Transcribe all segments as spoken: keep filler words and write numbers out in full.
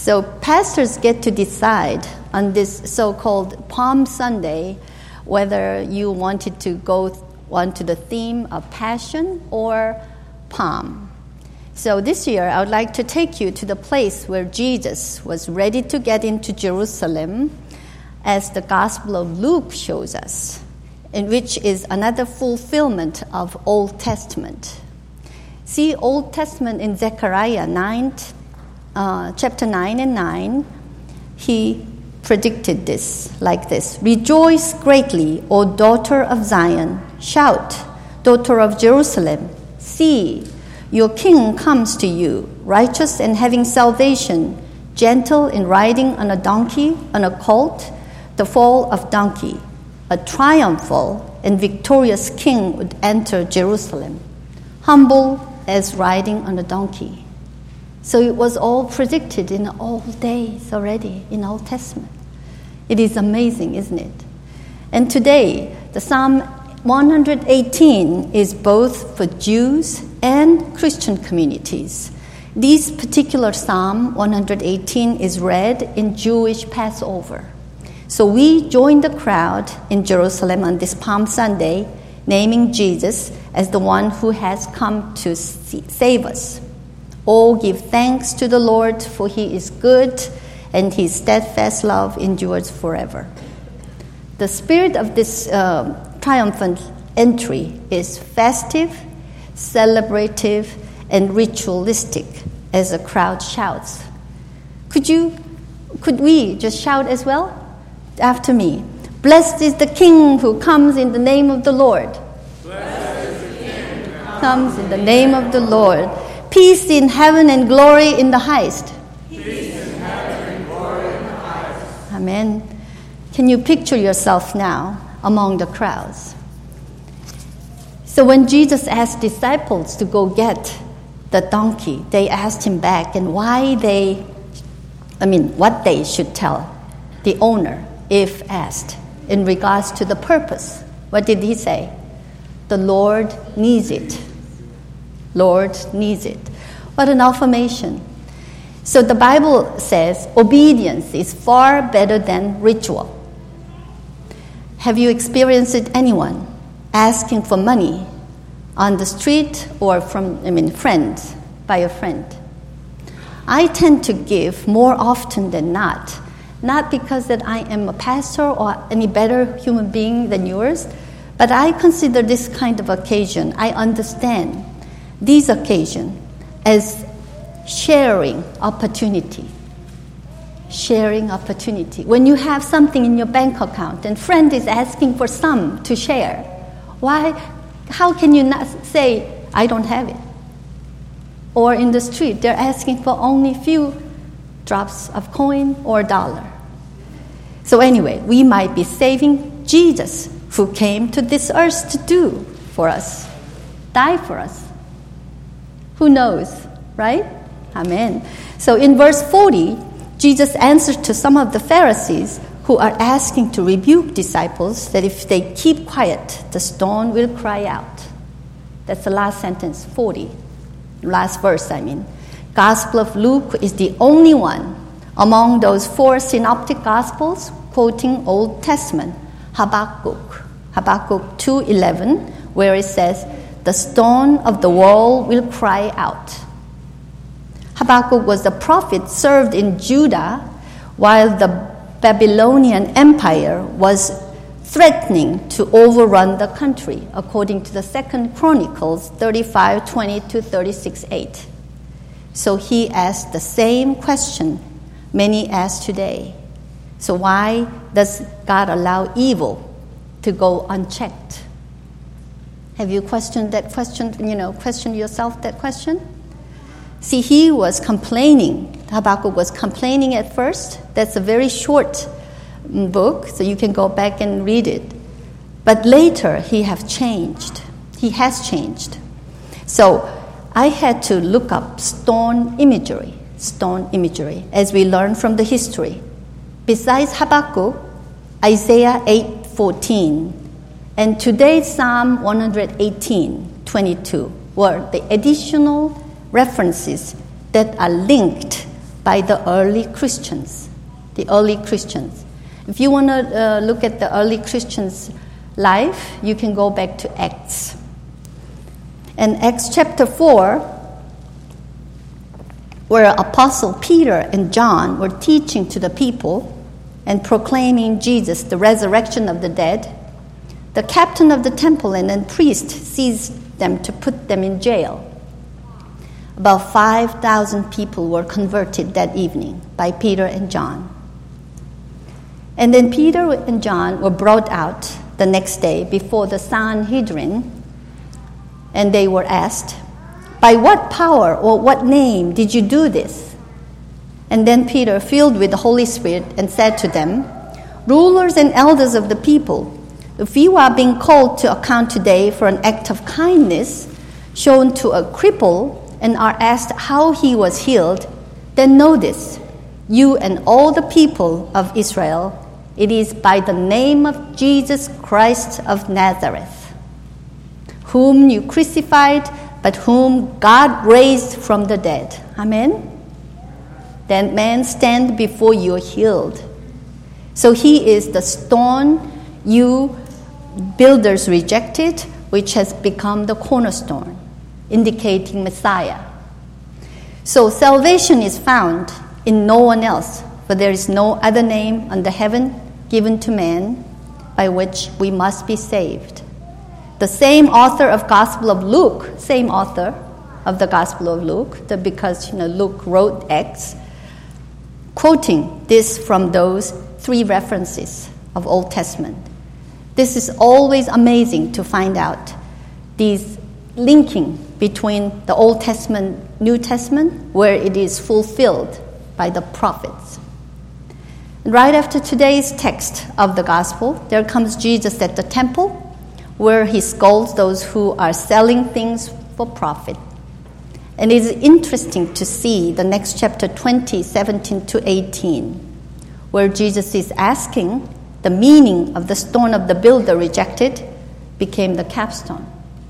So pastors get to decide on this so-called Palm Sunday whether you wanted to go onto the theme of passion or palm. So this year, I would like to take you to the place where Jesus was ready to get into Jerusalem, as the Gospel of Luke shows us, in which is another fulfillment of Old Testament. See Old Testament in Zechariah nine, uh, chapter nine and nine. He predicted this like this: "Rejoice greatly, O daughter of Zion. Shout, daughter of Jerusalem. See, your king comes to you, righteous and having salvation, gentle and riding on a donkey, on a colt, the foal of donkey. A triumphal and victorious king would enter Jerusalem, humble as riding on a donkey." So it was all predicted in old days already, in Old Testament. It is amazing, isn't it? And today, the Psalm one eighteen is both for Jews and Christian communities. This particular Psalm one eighteen is read in Jewish Passover. So we join the crowd in Jerusalem on this Palm Sunday, naming Jesus as the one who has come to save us. "Oh, give thanks to the Lord, for he is good, and his steadfast love endures forever." The spirit of this uh, triumphant entry is festive, celebrative, and ritualistic as the crowd shouts. Could you, could we just shout as well? After me. "Blessed is the King who comes in the name of the Lord." Blessed is the King who comes in the name of the Lord. "Peace in heaven and glory in the highest." Peace in heaven and glory in the highest. Amen. Can you picture yourself now among the crowds? So when Jesus asked disciples to go get the donkey, they asked him back and why they, I mean, what they should tell the owner if asked in regards to the purpose. What did he say? "The Lord needs it." Lord needs it. What an affirmation. So the Bible says obedience is far better than ritual. Have you experienced anyone asking for money on the street or from, I mean, friends, by a friend? I tend to give more often than not, not because that I am a pastor or any better human being than yours, but I consider this kind of occasion, I understand these occasions as sharing opportunity. Sharing opportunity. When you have something in your bank account and friend is asking for some to share, why? How can you not say, "I don't have it"? Or in the street, they're asking for only few drops of coin or dollar. So anyway, we might be saving Jesus, who came to this earth to do for us, die for us. Who knows, right? Amen. So in verse forty, Jesus answered to some of the Pharisees who are asking to rebuke disciples that if they keep quiet, the stone will cry out. That's the last sentence, forty. Last verse, I mean. Gospel of Luke is the only one among those four synoptic gospels quoting Old Testament, Habakkuk. Habakkuk two eleven, where it says, "The stone of the wall will cry out." Habakkuk was the prophet served in Judah while the Babylonian Empire was threatening to overrun the country, according to the Second Chronicles thirty-five twenty to thirty-six eight. So he asked the same question many ask today. So why does God allow evil to go unchecked? Have you questioned that question, you know, questioned yourself that question? See, he was complaining. Habakkuk was complaining at first. That's a very short book, so you can go back and read it. But later, he have changed. He has changed. So I had to look up stone imagery, stone imagery, as we learn from the history. Besides Habakkuk, Isaiah eight fourteen, and today's Psalm one eighteen twenty-two were the additional references that are linked by the early Christians. The early Christians. If you want to uh, look at the early Christians' life, you can go back to Acts. In Acts chapter four, where Apostle Peter and John were teaching to the people and proclaiming Jesus, the resurrection of the dead, the captain of the temple and then priest seized them to put them in jail. About five thousand people were converted that evening by Peter and John. And then Peter and John were brought out the next day before the Sanhedrin, and they were asked, "By what power or what name did you do this?" And then Peter, filled with the Holy Spirit, and said to them, "Rulers and elders of the people, if you are being called to account today for an act of kindness shown to a cripple and are asked how he was healed, then know this, you and all the people of Israel, it is by the name of Jesus Christ of Nazareth, whom you crucified, but whom God raised from the dead." Amen? "That man stand before you healed. So he is the stone you builders rejected, which has become the cornerstone," indicating Messiah. So salvation is found in no one else, for there is no other name under heaven given to man by which we must be saved. The same author of Gospel of Luke, same author of the Gospel of Luke, the, because you know Luke wrote Acts, quoting this from those three references of Old Testament. This is always amazing to find out these linking between the Old Testament, New Testament, where it is fulfilled by the prophets. And right after today's text of the Gospel, there comes Jesus at the temple, where he scolds those who are selling things for profit. And it is interesting to see the next chapter twenty, seventeen to eighteen, where Jesus is asking the meaning of the stone of the builder rejected became the capstone.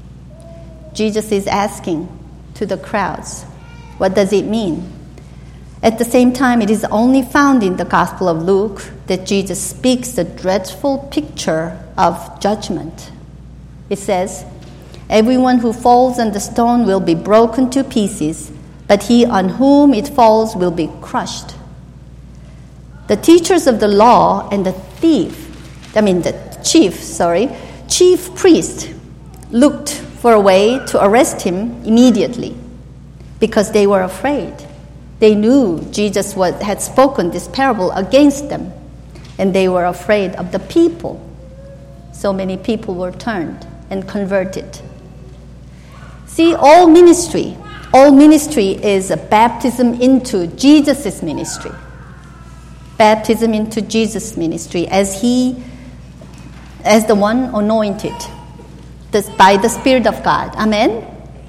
Jesus is asking to the crowds, what does it mean? At the same time, it is only found in the Gospel of Luke that Jesus speaks the dreadful picture of judgment. It says, "Everyone who falls on the stone will be broken to pieces, but he on whom it falls will be crushed." The teachers of the law and the thief, I mean the chief, sorry, chief priest looked for a way to arrest him immediately because they were afraid. They knew Jesus was, had spoken this parable against them, and they were afraid of the people. So many people were turned and converted. See, all ministry, all ministry is a baptism into Jesus' ministry. Baptism into Jesus' ministry as he, as the one anointed this, by the Spirit of God. Amen?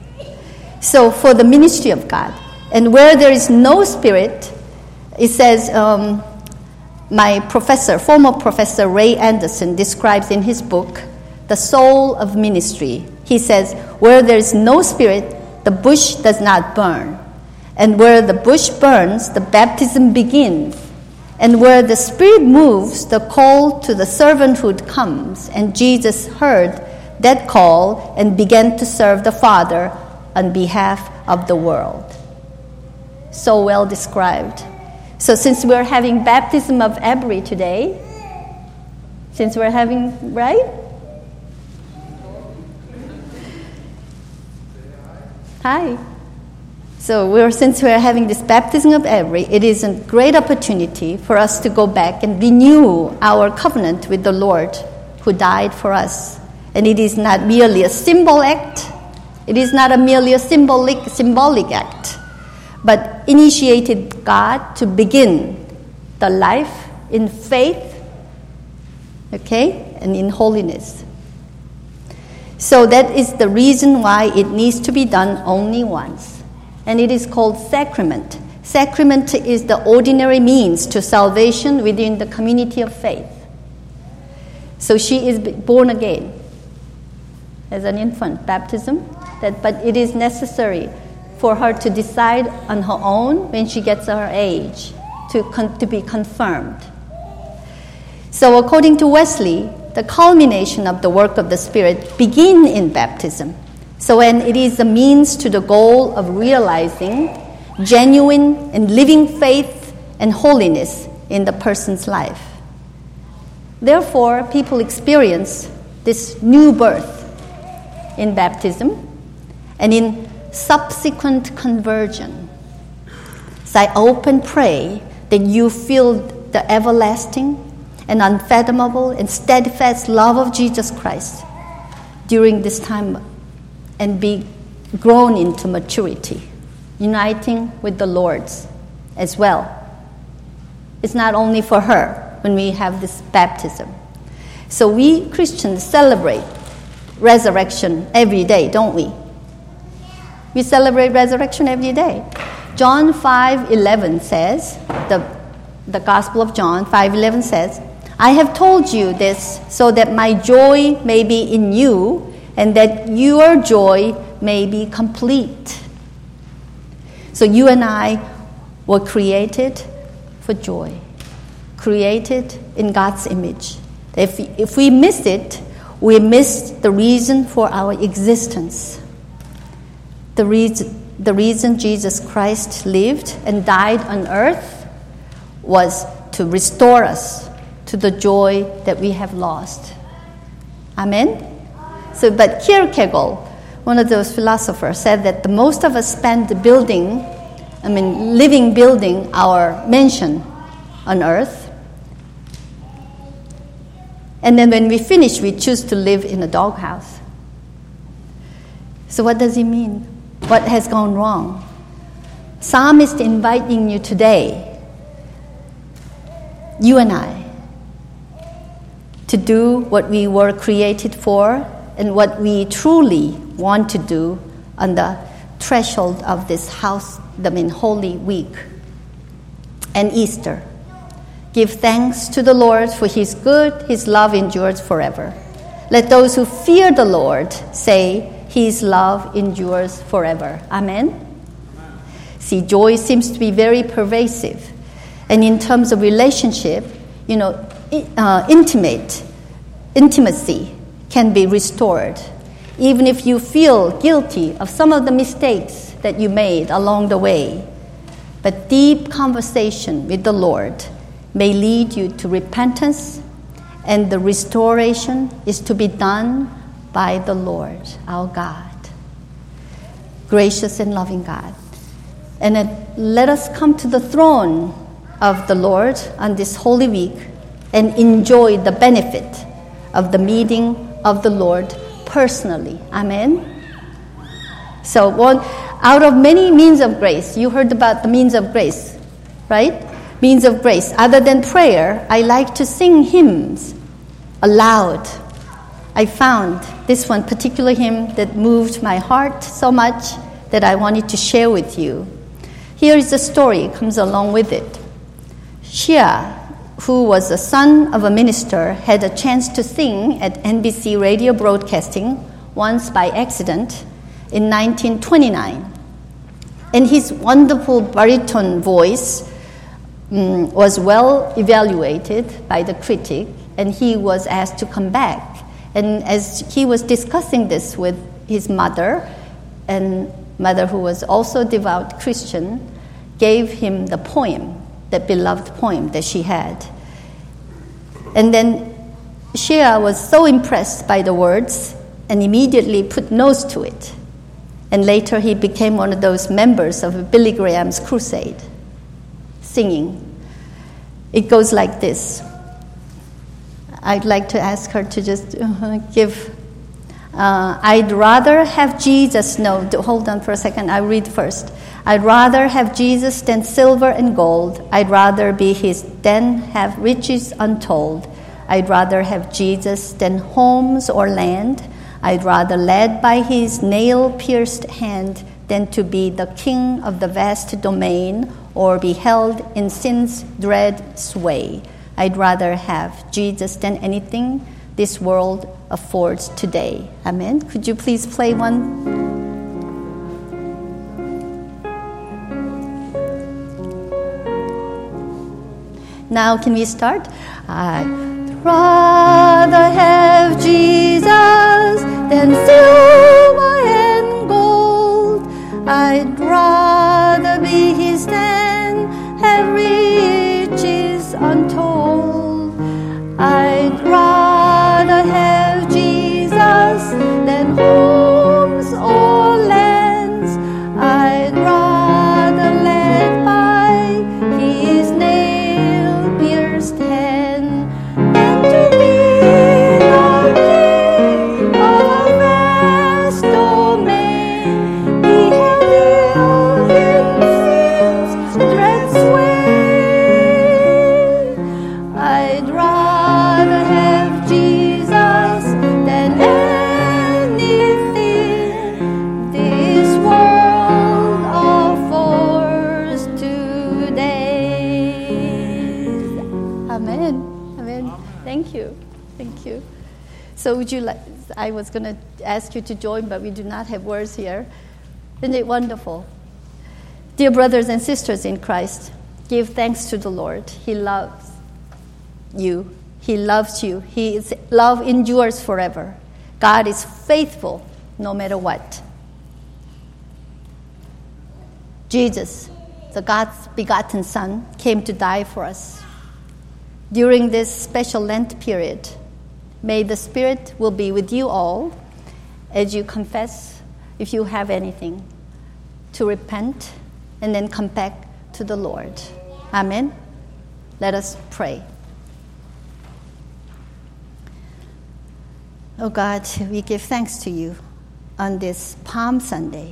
So for the ministry of God. And where there is no Spirit, it says, um, my professor, former professor Ray Anderson describes in his book, The Soul of Ministry. He says, where there is no Spirit, the bush does not burn. And where the bush burns, the baptism begins. And where the Spirit moves, the call to the servanthood comes. And Jesus heard that call and began to serve the Father on behalf of the world. So well described. So since we're having baptism of Abri today, since we're having, right? Hi. So we're, since we're having this baptism of Abri, it is a great opportunity for us to go back and renew our covenant with the Lord who died for us. And it is not merely a symbol act. It is not a merely a symbolic symbolic act, but initiated God to begin the life in faith, okay, and in holiness. So that is the reason why it needs to be done only once. And it is called sacrament. Sacrament is the ordinary means to salvation within the community of faith. So she is born again as an infant, baptism, that, but it is necessary for her to decide on her own when she gets her age to, con- to be confirmed. So according to Wesley, the culmination of the work of the Spirit begins in baptism. So when it is a means to the goal of realizing genuine and living faith and holiness in the person's life. Therefore, people experience this new birth in baptism and in subsequent conversion. So I hope and pray that you feel the everlasting and unfathomable and steadfast love of Jesus Christ during this time and be grown into maturity, uniting with the Lord's as well. It's not only for her when we have this baptism. So we Christians celebrate resurrection every day, don't we? We celebrate resurrection every day. John five eleven says, the, the Gospel of John five eleven says, I have told you this so that my joy may be in you and that your joy may be complete. So you and I were created for joy, created in God's image. If, if we miss it, we miss the reason for our existence. The reason, the reason Jesus Christ lived and died on earth was to restore us to the joy that we have lost. Amen? So, but Kierkegaard, one of those philosophers, said that the most of us spend building, I mean, living building our mansion on earth. And then when we finish, we choose to live in a doghouse. So what does he mean? What has gone wrong? Psalmist inviting you today, you and I, to do what we were created for and what we truly want to do on the threshold of this house, I mean, Holy Week and Easter. Give thanks to the Lord for his good, his love endures forever. Let those who fear the Lord say, his love endures forever. Amen? Amen. See, joy seems to be very pervasive. And in terms of relationship, you know, uh, intimate, intimacy can be restored. Even if you feel guilty of some of the mistakes that you made along the way. But deep conversation with the Lord may lead you to repentance, and the restoration is to be done by the Lord, our God. Gracious and loving God. And then let us come to the throne of the Lord on this Holy Week and enjoy the benefit of the meeting of the Lord personally. Amen? So one out of many means of grace, you heard about the means of grace, right? Means of grace. Other than prayer, I like to sing hymns aloud. I found this one particular hymn that moved my heart so much that I wanted to share with you. Here is the story, it comes along with it. Shia, who was the son of a minister, had a chance to sing at N B C radio broadcasting once by accident in nineteen twenty-nine. And his wonderful baritone voice um, was well evaluated by the critic, and he was asked to come back. And as he was discussing this with his mother, and mother who was also a devout Christian, gave him the poem, that beloved poem that she had. And then Shia was so impressed by the words and immediately put nose to it. And later he became one of those members of Billy Graham's crusade, singing. It goes like this. I'd like to ask her to just uh, give... Uh, I'd rather have Jesus... No, hold on for a second. I'll read first. I'd rather have Jesus than silver and gold. I'd rather be his than have riches untold. I'd rather have Jesus than homes or land. I'd rather led by his nail-pierced hand than to be the king of the vast domain or be held in sin's dread sway. I'd rather have Jesus than anything this world affords today. Amen. Could you please play one? Now can we start? I'd rather have Jesus than silver and gold. I'd rather be his than have riches untold. I'd rather have Jesus than homes or lands. I'd rather led by his nail-pierced hand than to be the king of a vast domain. He had lived in sin's dread sway. I'd rather have Jesus than anything this world offers today. Amen. Amen. Thank you. Thank you. So would you like, I was going to ask you to join, but we do not have words here. Isn't it wonderful? Dear brothers and sisters in Christ, give thanks to the Lord. He loves you. He loves you. His love endures forever. God is faithful no matter what. Jesus, the God's begotten Son, came to die for us. During this special Lent period, may the Spirit will be with you all as you confess, if you have anything, to repent and then come back to the Lord. Amen. Let us pray. Oh God, we give thanks to you on this Palm Sunday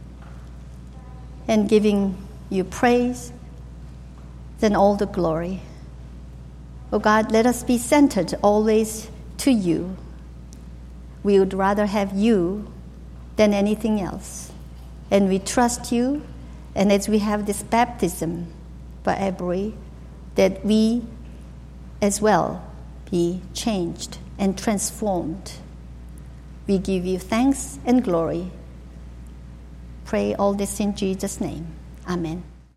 and giving you praise and all the glory. Oh God, let us be centered always to you. We would rather have you than anything else. And we trust you, and as we have this baptism for Abri, that we as well be changed and transformed. We give you thanks and glory. Pray all this in Jesus' name. Amen.